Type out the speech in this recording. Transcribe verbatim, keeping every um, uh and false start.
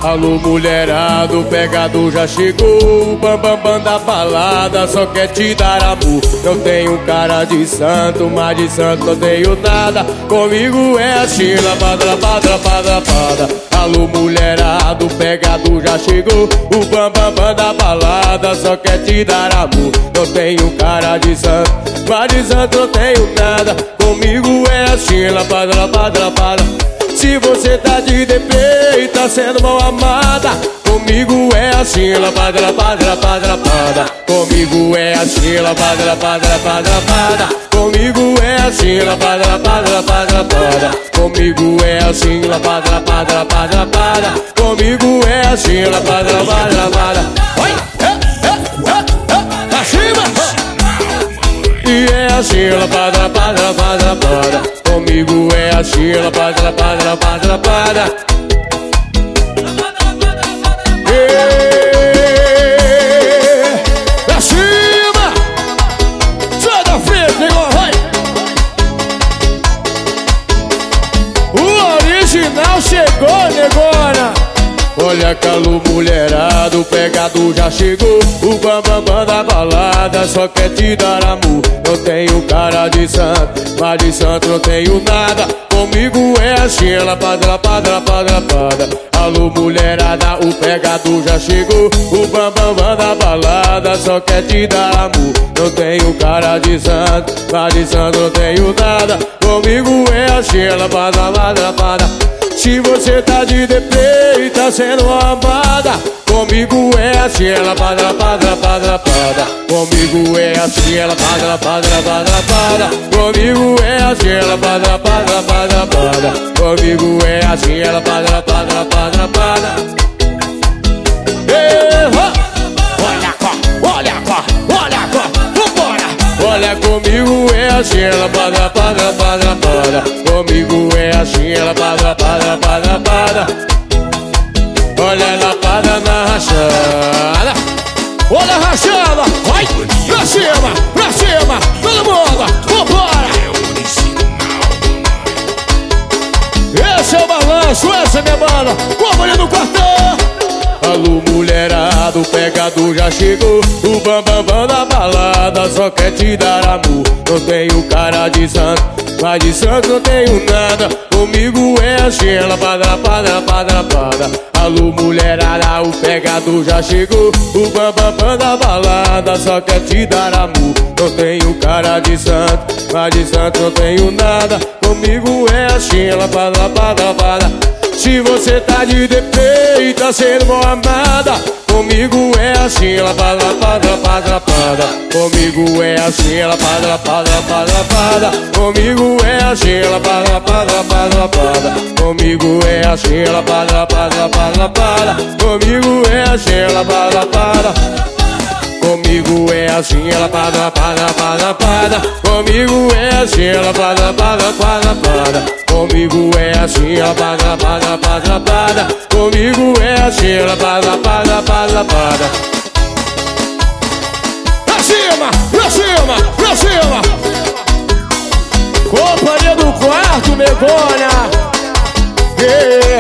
Alô mulherada, o pegado já chegou. O bambambam bam, bam da balada só quer te dar amor. Não tenho cara de santo, mas de santo não tenho nada. Comigo é a Sheila, padra, padra, padra, padra. Alô mulherada, o pegado já chegou. O bambambam bam da balada só quer te dar amor. Não tenho cara de santo, mas de santo não tenho nada. Comigo é a Sheila, padra, padra, padra. Se você tá de D P e tá sendo mal amada, comigo é a Sheila, padra, padra, padra, padra. Comigo é a Sheila, padra, padra, padra, padra. Comigo é a Sheila, padra, padra, padra, padra. Comigo é a Sheila, padra, padra, padra, padra. Comigo é a Sheila, padra, padra, padra. Oi, é, é, é, é, pra cima! E é a Sheila, padra, padra, padra, padra. Comigo é a Sheila, padra, padra, padra, padra. Pra cima! Sai da frente, negão, vai! O original chegou, negona! Olha calor mulherado, o pegado já chegou. O bambambam bam da balada só quer te dar amor. Não tenho cara de santo, mas de santo não tenho nada. Comigo é a Sheila, padra, padra, padra, padra. Alô mulherada, o pegado já chegou. O bambambam bam da balada só quer te dar amor. Não tenho cara de santo, mas de santo não tenho nada. Comigo é a Sheila, padra, padra, padra. Se você tá de D P e tá sendo amada, comigo é a Sheila, padra, padra, padra, padra. Comigo é a Sheila, padra, padra, padra, padra. Comigo é a Sheila, padra, padra, padra, padra. Comigo é a Sheila, padra, padra, padra, padra. Olha a cor, olha a cor, olha a cor, vambora! Olha comigo é a Sheila, padra, padra, padra, padra. Comigo é a Sheila, padra, padra, padra, padra. Olha ela padra na rachada. Olha a rachada, vai! Pra cima, pra cima, todo mundo, vambora! Esse é o balanço, essa é minha banda. Companhia do quartão. Alô mulherada, o pegado já chegou. O bambambam bam da balada só quer te dar amor. Não tenho cara de santo, mas de santo não tenho nada. Comigo é a Sheila, padra, padra, padra, padra. Alô mulherada, o pegado já chegou. O bambambam bam da balada só quer te dar amor. Não tenho cara de santo, mas de santo não tenho nada. Comigo é a Sheila, padra, padra, padra. Se você tá de D P e tá sendo mal amada, comigo é a Sheila, padra, padra, padra, padra. Comigo é a Sheila, padra, padra, padra, padra. Comigo é a Sheila, padra, padra, padra, padra. Comigo é a Sheila, padra, padra, padra, padra. Comigo é a Sheila, padra, padra. Comigo é a Sheila, padra, padra, padra, padra. Comigo é a Sheila, padra, padra, padra, padra. Comigo é a Sheila, padra, padra, padra, padra. Comigo é a Sheila, padra, padra, padra, padra. Pra cima, pra cima, pra cima. Companhia do quarto, negona. Yeah.